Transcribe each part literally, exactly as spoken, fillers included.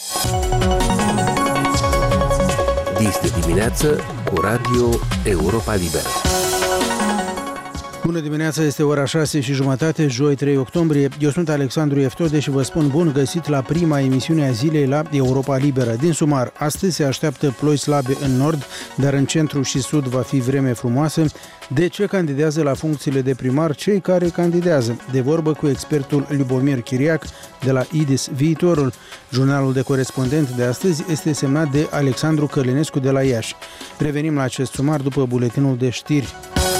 Dis de dimineață cu Radio Europa Liberă. Bună dimineața, este ora șase și jumătate, joi trei octombrie. Eu sunt Alexandru Eftode și vă spun bun găsit la prima emisiune a zilei la Europa Liberă. Din sumar, astăzi se așteaptă ploi slabe în nord, dar în centru și sud va fi vreme frumoasă. De ce candidează la funcțiile de primar cei care candidează? De vorbă cu expertul Lubomir Chiriac de la I D I S Viitorul. Jurnalul de corespondent de astăzi este semnat de Alexandru Călinescu de la Iași. Revenim la acest sumar după buletinul de știri.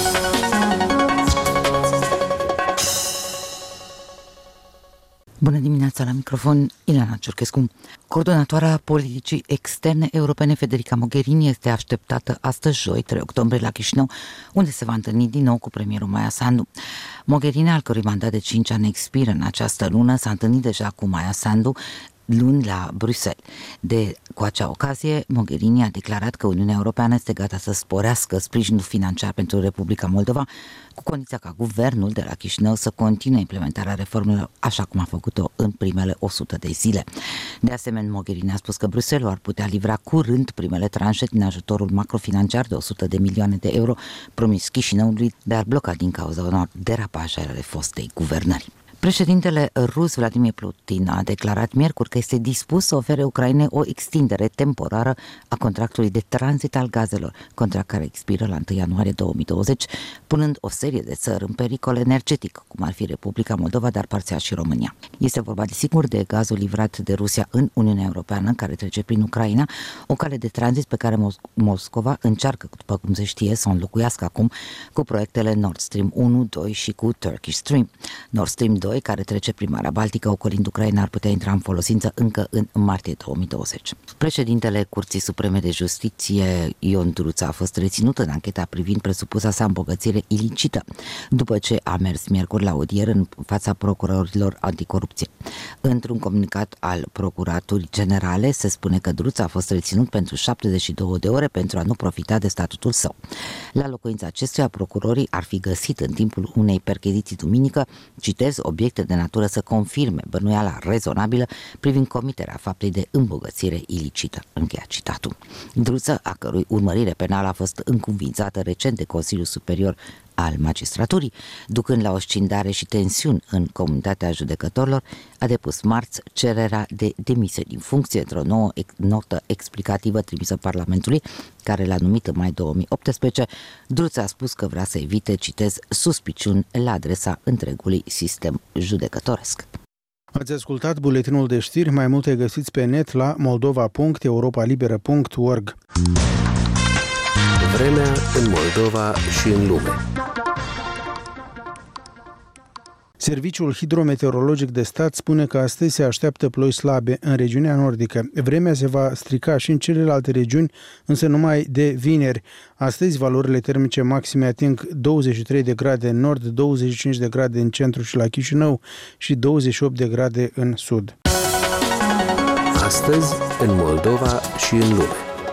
Bună dimineața, la microfon Ileana Ciurchescu. Coordonatoarea politicii externe europene Federica Mogherini este așteptată astăzi, joi, trei octombrie, la Chișinău, unde se va întâlni din nou cu premierul Maia Sandu. Mogherini, al cărui mandat de cinci ani expiră în această lună, s-a întâlnit deja cu Maia Sandu luni la Bruxelles. De, cu acea ocazie, Mogherini a declarat că Uniunea Europeană este gata să sporească sprijinul financiar pentru Republica Moldova, cu condiția ca guvernul de la Chișinău să continue implementarea reformelor așa cum a făcut-o în primele o sută de zile. De asemenea, Mogherini a spus că Bruxelles ar putea livra curând primele tranșe din ajutorul macrofinanciar de o sută de milioane de euro promis Chișinăului, dar blocat din cauza unor derapaje ale fostei guvernări. Președintele rus Vladimir Putin a declarat miercuri că este dispus să ofere Ucrainei o extindere temporară a contractului de tranzit al gazelor, contract care expiră la întâi ianuarie două mii douăzeci, punând o serie de țări în pericol energetic, cum ar fi Republica Moldova, dar parțial și România. Este vorba desigur de gazul livrat de Rusia în Uniunea Europeană, care trece prin Ucraina, o cale de tranzit pe care Mos- Moscova încearcă, după cum se știe, să o înlocuiască acum cu proiectele Nord Stream unu, doi și cu Turkish Stream. Nord Stream doi, care trece prin Marea Baltică, ocolind Ucraina, ar putea intra în folosință încă în martie două mii douăzeci. Președintele Curții Supreme de Justiție, Ion Druța, a fost reținut în ancheta privind presupusa sa îmbogățire ilicită, după ce a mers miercuri la audier în fața procurorilor anticorupție. Într-un comunicat al Procuraturii Generale se spune că Druța a fost reținut pentru șaptezeci și două de ore pentru a nu profita de statutul său. La locuința acestuia, procurorii ar fi găsit în timpul unei percheziții duminică, citez, obiecte de natură să confirme bănuiala rezonabilă privind comiterea faptei de îmbogățire ilicită. Încheia citatul. Druță, a cărui urmărire penală a fost încuvințată recent de Consiliul Superior al Magistraturii, ducând la o scindare și tensiuni în comunitatea judecătorilor, a depus marți cererea de demisie din funcție într-o nouă notă explicativă trimisă Parlamentului, care l-a numit în mai două mii optsprezece. Druță a spus că vrea să evite, citez, suspiciuni la adresa întregului sistem judecătoresc. Ați ascultat buletinul de știri, mai multe găsiți pe net la moldova punct europa liberă punct org. Vremea în Moldova și în lume. Serviciul Hidrometeorologic de Stat spune că astăzi se așteaptă ploi slabe în regiunea nordică. Vremea se va strica și în celelalte regiuni, însă numai de vineri. Astăzi valorile termice maxime ating douăzeci și trei de grade în nord, douăzeci și cinci de grade în centru și la Chișinău și douăzeci și opt de grade în sud. Astăzi în Moldova și în lume.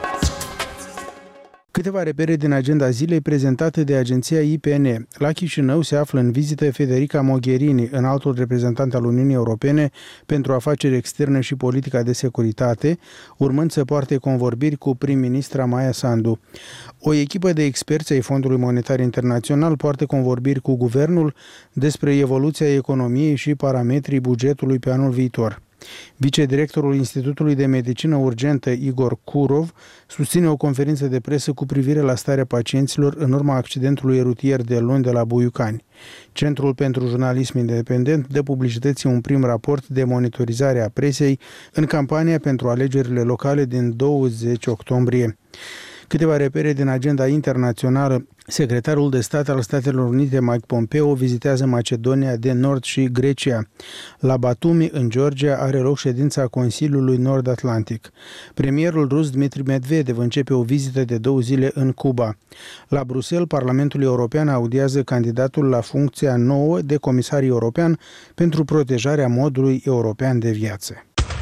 Câteva repere din agenda zilei prezentate de agenția I P N. La Chișinău se află în vizită Federica Mogherini, înaltul reprezentant al Uniunii Europene pentru afaceri externe și politica de securitate, urmând să poarte convorbiri cu prim-ministra Maia Sandu. O echipă de experți ai Fondului Monetar Internațional poartă convorbiri cu guvernul despre evoluția economiei și parametrii bugetului pe anul viitor. Vicedirectorul Institutului de Medicină Urgentă Igor Kurov susține o conferință de presă cu privire la starea pacienților în urma accidentului rutier de luni de la Buiucani. Centrul pentru Jurnalism Independent dă publicității un prim raport de monitorizare a presei în campania pentru alegerile locale din douăzeci octombrie. Câteva repere din agenda internațională. Secretarul de stat al Statelor Unite, Mike Pompeo, vizitează Macedonia de Nord și Grecia. La Batumi, în Georgia, are loc ședința Consiliului Nord-Atlantic. Premierul rus Dmitri Medvedev începe o vizită de două zile în Cuba. La Bruxelles, Parlamentul European audiază candidatul la funcția nouă de comisar european pentru protejarea modului european de viață.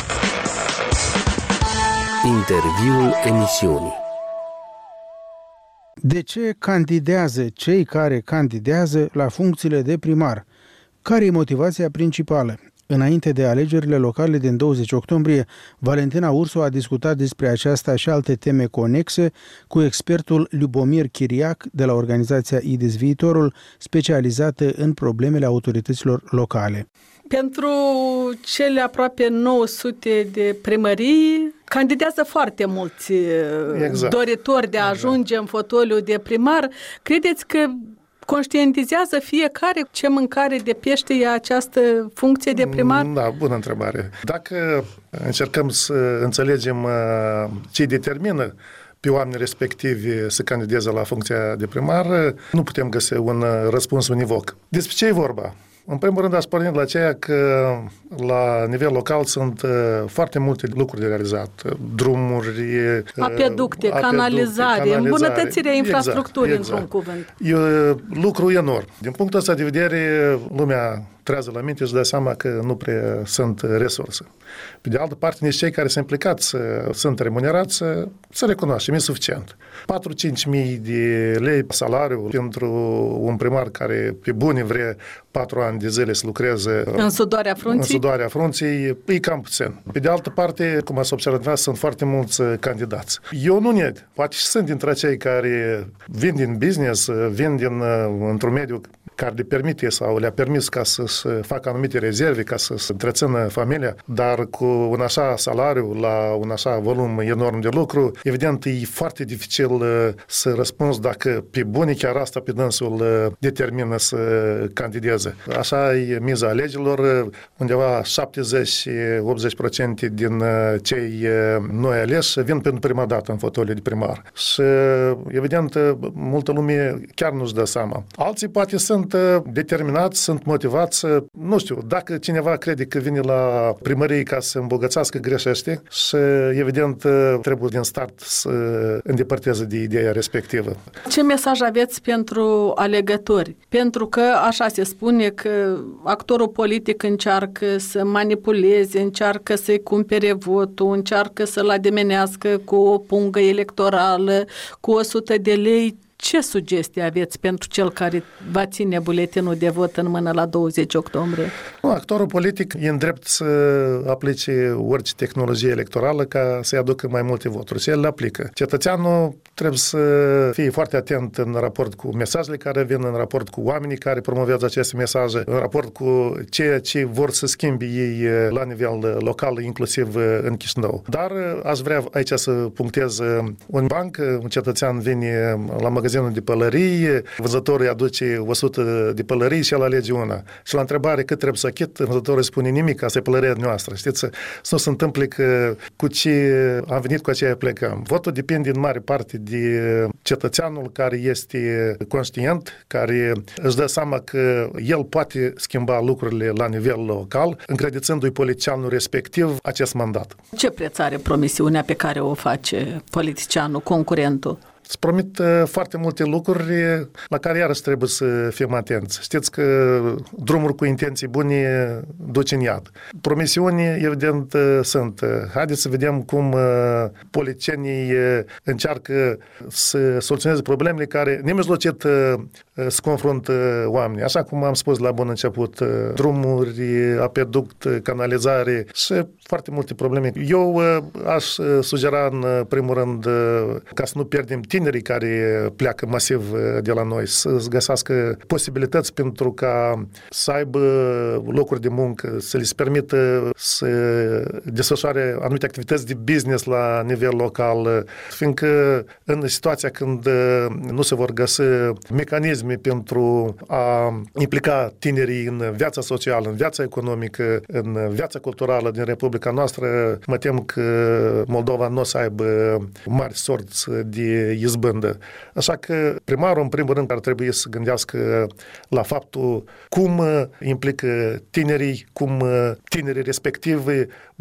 Interviul emisiunii. De ce candidează cei care candidează la funcțiile de primar? Care e motivația principală? Înainte de alegerile locale din douăzeci octombrie, Valentina Ursu a discutat despre aceasta și alte teme conexe cu expertul Lubomir Chiriac de la organizația I D E S Viitorul, specializată în problemele autorităților locale. Pentru cele aproape nouă sute de primării, candidează foarte mulți exact. doritori de a ajunge exact. în fotoliu de primar. Credeți că conștientizează fiecare ce mâncare de pește e această funcție de primar? Da, bună întrebare. Dacă încercăm să înțelegem ce determină pe oamenii respectivi să candideze la funcția de primar, nu putem găsi un răspuns univoc. Despre ce e vorba? În primul rând, aș porni la ceea că la nivel local sunt uh, foarte multe lucruri de realizat. Drumuri, uh, apeducte, canalizare, îmbunătățirea infrastructurii, exact, exact. într-un cuvânt. E lucru enorm. Din punctul ăsta de vedere, lumea trează la minte și dă seama că nu prea sunt resurse. Pe de altă parte, nici cei care sunt implicați sunt remunerați, să recunoaștem, e suficient. patru-cinci mii de lei salariu pentru un primar care pe bune vrea patru ani de zile să lucreze în sudoarea frunții, în sudoarea frunții, e cam puțin. Pe de altă parte, cum ați observat, sunt foarte mulți candidați. Eu nu neg, poate și sunt dintre cei care vin din business, vin din, într-un mediu care le permite sau le-a permis ca să-și facă anumite rezerve, ca să-și întrețină familia, dar cu un așa salariu, la un așa volum enorm de lucru, evident, e foarte dificil să răspunzi dacă pe bune chiar asta pe dânsul determină să candideze. Așa e miza alegerilor, undeva șaptezeci-optzeci la sută din cei noi aleși vin pentru prima dată în fotoliu de primar. Și, evident, multă lume chiar nu-și dă seama. Alții poate sunt determinați, sunt motivați. Nu știu, dacă cineva crede că vine la primărie ca să îmbogățească, greșește și, evident, trebuie din start să îndepărteze de ideea respectivă. Ce mesaj aveți pentru alegători? Pentru că, așa se spune, că actorul politic încearcă să manipuleze, încearcă să-i cumpere votul, încearcă să-l ademenească cu o pungă electorală, cu o sută de lei. Ce sugestii aveți pentru cel care va ține buletinul de vot în mână la douăzeci octombrie? Actorul politic e în drept să aplice orice tehnologie electorală ca să-i aducă mai multe voturi și el le aplică. Cetățeanul trebuie să fie foarte atent în raport cu mesajele care vin, în raport cu oamenii care promovează aceste mesaje, în raport cu ceea ce vor să schimbe ei la nivel local, inclusiv în Chișinău. Dar aș vrea aici să punctez un banc, un cetățean vine la magazin de pălării, vânzătorul îi aduce o sută de pălării și el alege una. Și la întrebare cât trebuie să achit, vânzătorul îi spune nimic, asta e pălăria noastră. Știți, să nu se întâmple că cu ce am venit, cu aceea plecăm. Votul depinde în mare parte de cetățeanul care este conștient, care își dă seama că el poate schimba lucrurile la nivel local, încredințându-i politicianul respectiv acest mandat. Ce preț are promisiunea pe care o face politicianul, concurentul? Îți promit uh, foarte multe lucruri la care iarăși trebuie să fim atenți. Știți că drumuri cu intenții bune duc în iad. Promisiuni, evident, uh, sunt. Haideți să vedem cum uh, politicienii uh, încearcă să soluționeze problemele care nemijlocit uh, se confruntă oamenii. Așa cum am spus la bun început, uh, drumuri, apeduct, canalizare și foarte multe probleme. Eu uh, aș uh, sugera în uh, primul rând uh, ca să nu pierdem tinerii care pleacă masiv de la noi, să-ți găsească posibilități pentru ca să aibă locuri de muncă, să li se permită să desfășoare anumite activități de business la nivel local, fiindcă în situația când nu se vor găsi mecanisme pentru a implica tinerii în viața socială, în viața economică, în viața culturală din Republica noastră, mă tem că Moldova nu o să aibă mari sorți de izbândă. Așa că primarul, în primul rând, ar trebui să gândească la faptul cum implică tinerii, cum tinerii respectivi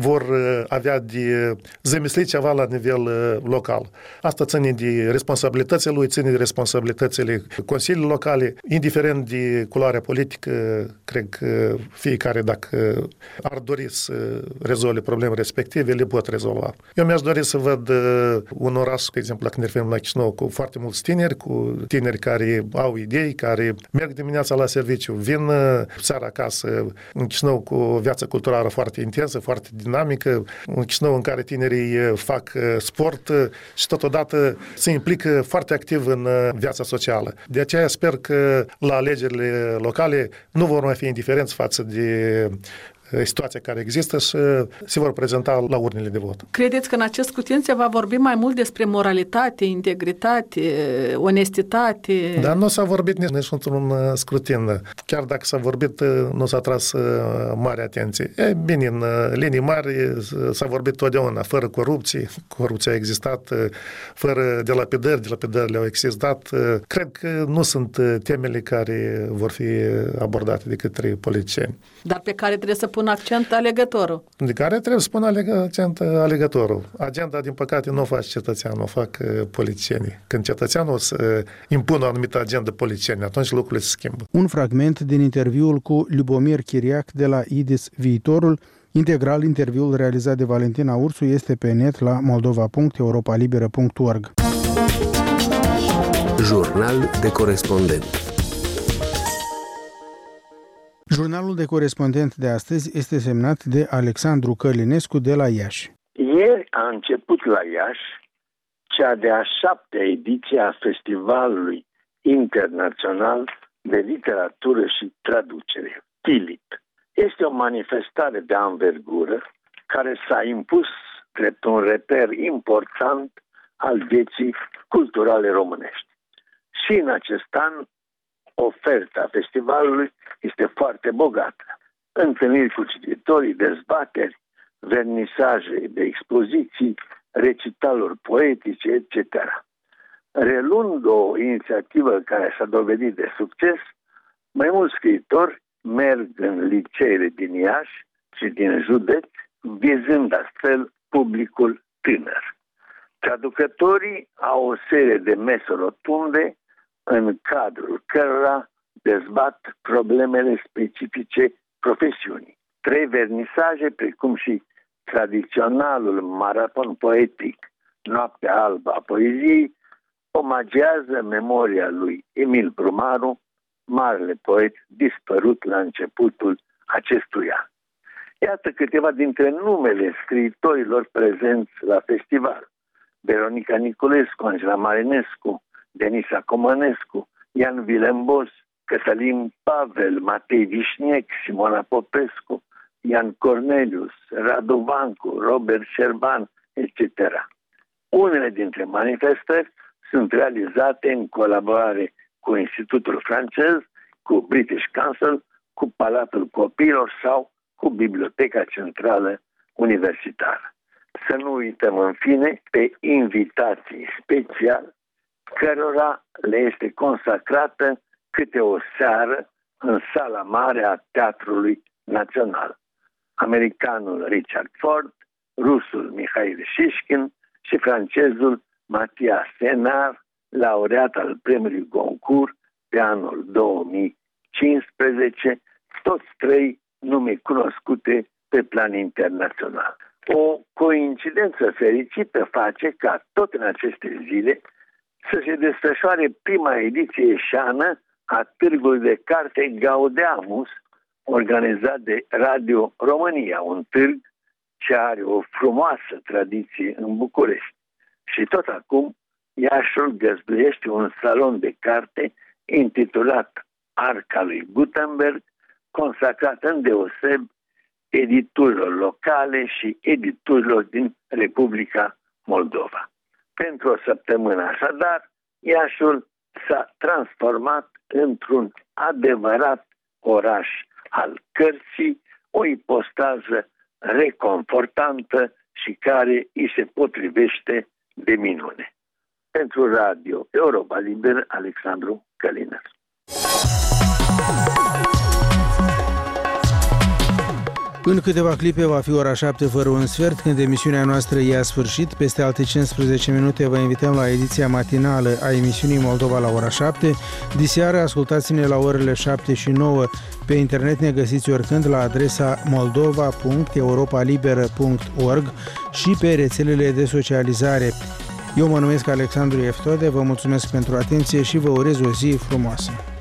vor avea de zămislit ceva la nivel local. Asta ține de responsabilitățile lui, ține de responsabilitățile consiliilor locale, indiferent de culoarea politică, cred că fiecare, dacă ar dori să rezolve problemele respective, le pot rezolva. Eu mi-aș dori să văd un oraș, de exemplu, la Cândrefem, la Chișinău, cu foarte mulți tineri, cu tineri care au idei, care merg dimineața la serviciu, vin seara acasă, în Chișinău cu o viață culturală foarte intensă, foarte dinamică, un Chișinău în care tinerii fac sport și totodată se implică foarte activ în viața socială. De aceea sper că la alegerile locale nu vor mai fi indiferenți față de situația care există și se vor prezenta la urnele de vot. Credeți că în acest scrutin se va vorbi mai mult despre moralitate, integritate, onestitate? Dar nu s-a vorbit nici într-un scrutin. Chiar dacă s-a vorbit, nu s-a tras mare atenție. E bine, în linii mari s-a vorbit totdeauna, fără corupție. Corupția a existat, fără delapidări, delapidările au existat. Cred că nu sunt temele care vor fi abordate de către politicieni. Dar pe care trebuie să pun accent alegătorul. De care trebuie să pun accent alegătorul. Agenda, din păcate, nu o fac cetățeanul, o fac politicienii. Când cetățeanul o să impună o anumită agendă politicieni, atunci lucrurile se schimbă. Un fragment din interviul cu Lubomir Chiriac de la I D I S Viitorul. Integral, interviul realizat de Valentina Ursu este pe net la moldova punct europa liberă punct org. Jurnal de corespondent. Jurnalul de corespondent de astăzi este semnat de Alexandru Călinescu de la Iași. Ieri a început la Iași cea de-a șaptea ediție a Festivalului Internațional de Literatură și Traducere, T I L I T. Este o manifestare de anvergură care s-a impus drept un reper important al vieții culturale românești. Și în acest an, oferta festivalului este foarte bogată. Întâlniri cu cititorii, dezbateri, vernisaje de expoziții, recitaluri poetice, et cetera. Relând o inițiativă care s-a dovedit de succes, mai mulți scriitori merg în liceele din Iași și din județ, vizând astfel publicul tânăr. Traducătorii au o serie de mese rotunde în cadrul cărora dezbat problemele specifice profesiunii. Trei vernisaje, precum și tradiționalul maraton poetic Noaptea albă a poeziei, omagează memoria lui Emil Brumaru, marele poet dispărut la începutul acestui an. Iată câteva dintre numele scriitorilor prezenți la festival. Veronica Niculescu, Angela Marinescu, Denisa Comănescu, Ian Vilembos, Cătălin Pavel, Matei Vișnec, Simona Popescu, Ian Cornelius, Radu Vancu, Robert Șerban, et cetera. Unele dintre manifestări sunt realizate în colaborare cu Institutul francez, cu British Council, cu Palatul Copiilor sau cu Biblioteca Centrală Universitară. Să nu uităm în fine pe invitații special cărora le este consacrată câte o seară în sala mare a Teatrului Național. Americanul Richard Ford, rusul Mihail Shishkin și francezul Mathias Senard, laureat al premiului Goncourt pe anul două mii cincisprezece, toți trei nume cunoscute pe plan internațional. O coincidență fericită face ca tot în aceste zile să se desfășoare prima ediție ieșeană a Târgului de Carte Gaudeamus, organizat de Radio România, un târg ce are o frumoasă tradiție în București. Și tot acum, Iașul găzduiește un salon de carte intitulat Arca lui Gutenberg, consacrat îndeoseb editurilor locale și editurilor din Republica Moldova. Pentru o săptămână așadar, Iașul s-a transformat într-un adevărat oraș al cărții, o ipostază reconfortantă și care îi se potrivește de minune. Pentru Radio Europa Liberă, Alexandru Călinescu. În câteva clipe va fi ora șapte fără un sfert, când emisiunea noastră ia sfârșit. Peste alte cincisprezece minute vă invităm la ediția matinală a emisiunii Moldova la ora șapte. Diseară ascultați-ne la orele șapte și nouă. Pe internet ne găsiți oricând la adresa moldova punct europalibera punct org și pe rețelele de socializare. Eu mă numesc Alexandru Eftode, vă mulțumesc pentru atenție și vă urez o zi frumoasă.